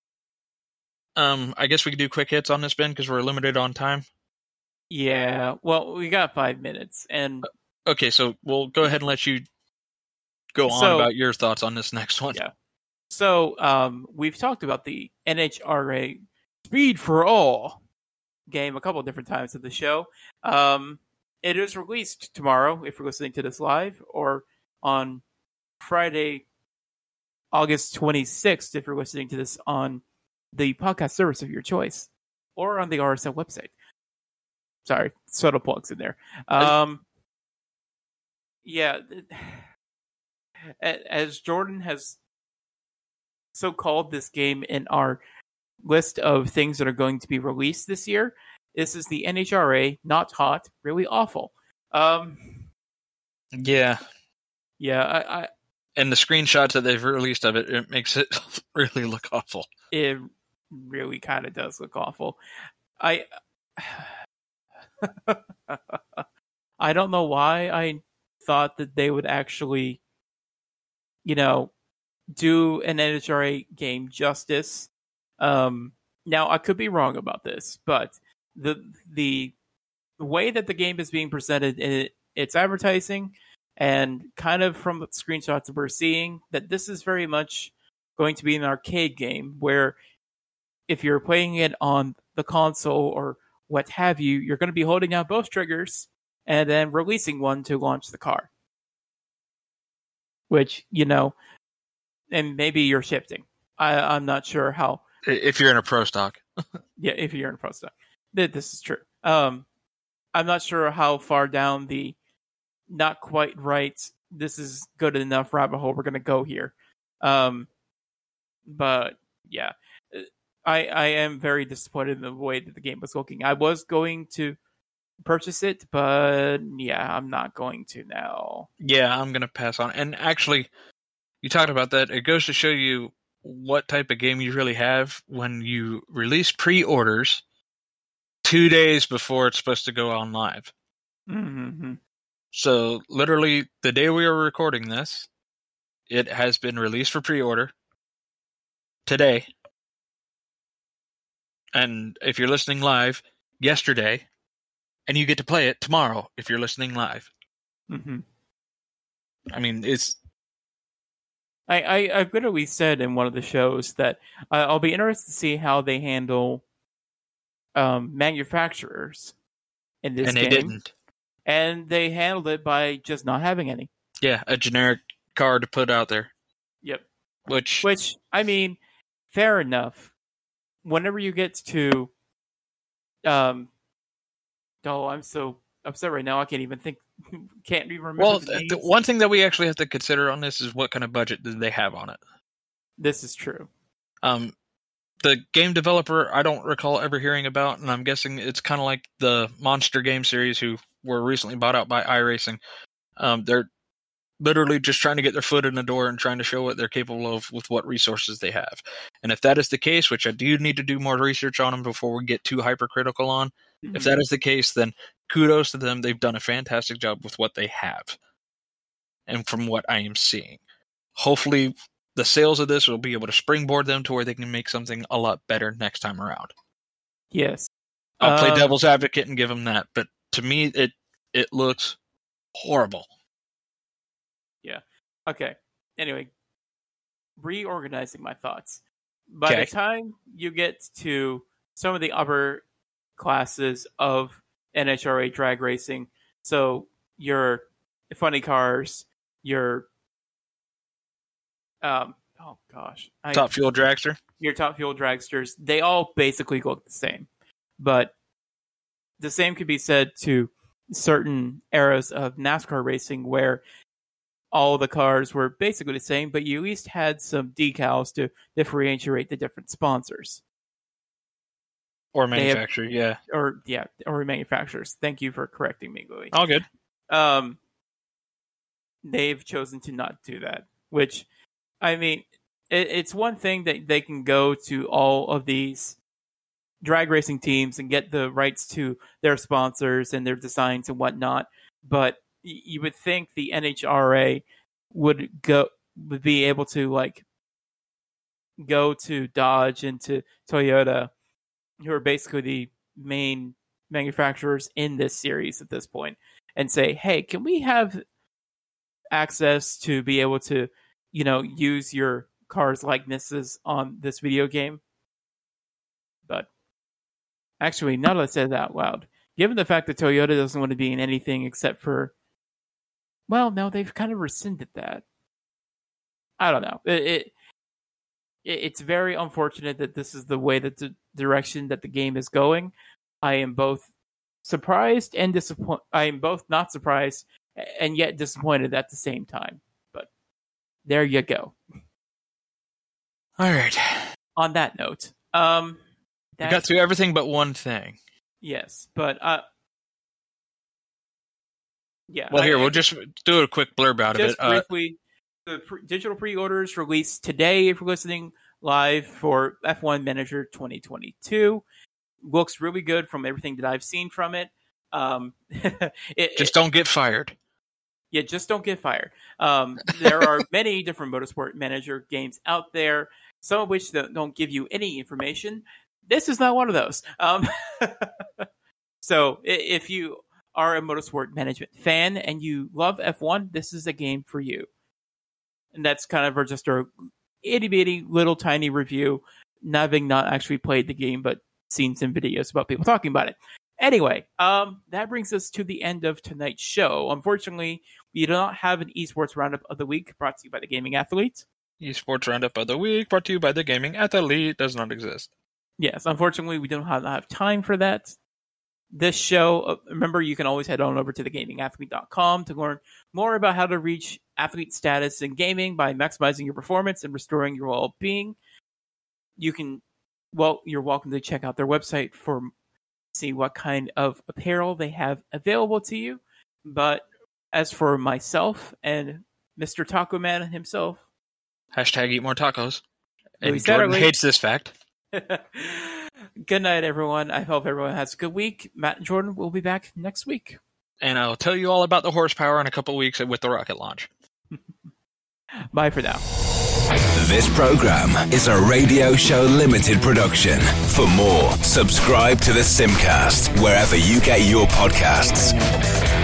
I guess we could do quick hits on this, Ben, because we're limited on time. Yeah, well, we got 5 minutes, and... Okay, so we'll go ahead and let you go on about your thoughts on this next one. Yeah. So we've talked about the NHRA Speed for All game a couple of different times of the show. It is released tomorrow if you're listening to this live, or on Friday, August 26th if you're listening to this on the podcast service of your choice, or on the RSL website. Sorry, subtle plugs in there. Yeah, as Jordan has so called this game in our list of things that are going to be released this year, this is the NHRA Not Hot, Really Awful. Yeah. I and the screenshots that they've released of it, it makes it really look awful. It really kind of does look awful. I don't know why I thought that they would actually, do an NHRA game justice. Now, I could be wrong about this, but the way that the game is being presented in its advertising, and kind of from the screenshots that we're seeing, that this is very much going to be an arcade game where if you're playing it on the console or what have you, you're going to be holding out both triggers and then releasing one to launch the car. Which, and maybe you're shifting. I'm not sure how. If you're in a Pro Stock. Yeah, if you're in a Pro Stock. This is true. I'm not sure how far down the not quite right, this is good enough rabbit hole we're going to go here. But, yeah. I am very disappointed in the way that the game was looking. I was going to purchase it, but yeah, I'm not going to now. Yeah, I'm going to pass on. And actually, you talked about that. It goes to show you what type of game you really have when you release pre-orders 2 days before it's supposed to go on live. Mm-hmm. So, literally, the day we are recording this, it has been released for pre-order today. And if you're listening live, yesterday. And you get to play it tomorrow if you're listening live. Mm-hmm. I mean, it's... I've literally said in one of the shows that I'll be interested to see how they handle manufacturers in this game. And they didn't. And they handled it by just not having any. Yeah, a generic card to put out there. Yep. Which, I mean, fair enough. Whenever you get to... I'm so upset right now. I can't even think. Can't even remember. Well, the one thing that we actually have to consider on this is what kind of budget did they have on it. This is true. The game developer, I don't recall ever hearing about, and I'm guessing it's kind of like the Monster Game series, who were recently bought out by iRacing. They're literally just trying to get their foot in the door and trying to show what they're capable of with what resources they have. And if that is the case, which I do need to do more research on them before we get too hypercritical on, if that is the case, then kudos to them. They've done a fantastic job with what they have. And from what I am seeing. Hopefully, the sales of this will be able to springboard them to where they can make something a lot better next time around. Yes. I'll play devil's advocate and give them that. But to me, it looks horrible. Yeah. Okay. Anyway, reorganizing my thoughts. By the time you get to some of the upper classes of NHRA drag racing, so your funny cars, your Top Fuel Dragster? Your Top Fuel Dragsters, they all basically look the same. But the same could be said to certain eras of NASCAR racing where all the cars were basically the same, but you at least had some decals to differentiate the different sponsors. Or manufacturer, Or manufacturers. Thank you for correcting me, Louis. All good. They've chosen to not do that, which, I mean, it's one thing that they can go to all of these drag racing teams and get the rights to their sponsors and their designs and whatnot, but you would think the NHRA would be able to go to Dodge and to Toyota, who are basically the main manufacturers in this series at this point, and say, hey, can we have access to be able to, use your cars likenesses on this video game. But actually, now that I said that out loud, given the fact that Toyota doesn't want to be in anything except for, well, no, they've kind of rescinded that. I don't know. It's very unfortunate that this is the way that the direction that the game is going. I am both surprised and disappointed. I am both not surprised and yet disappointed at the same time. But there you go. All right. On that note, we got through everything but one thing. Yes, but yeah. Well, we'll just do a quick blurb out of it. Briefly, the digital pre-orders released today, if you're listening live, for F1 Manager 2022. Looks really good from everything that I've seen from it. Just don't get fired. Yeah, just don't get fired. There are many different Motorsport Manager games out there, some of which don't give you any information. This is not one of those. So if you are a Motorsport Management fan and you love F1, this is a game for you. And that's kind of just a itty-bitty little tiny review, having not actually played the game, but seen some videos about people talking about it. Anyway, that brings us to the end of tonight's show. Unfortunately, we do not have an esports roundup of the week brought to you by the Gaming Athlete. Esports roundup of the week brought to you by the Gaming Athlete does not exist. Yes, unfortunately, we don't have time for that. This show, remember, you can always head on over to thegamingathlete.com to learn more about how to reach athlete status in gaming by maximizing your performance and restoring your well-being. You're welcome to check out their website for see what kind of apparel they have available to you. But as for myself and Mr. Taco Man himself, hashtag eat more tacos. And Jordan hates this fact. Good night, everyone. I hope everyone has a good week. Matt and Jordan will be back next week. And I'll tell you all about the horsepower in a couple weeks with the rocket launch. Bye for now. This program is a Radio Show Limited production. For more, subscribe to the Simcast wherever you get your podcasts.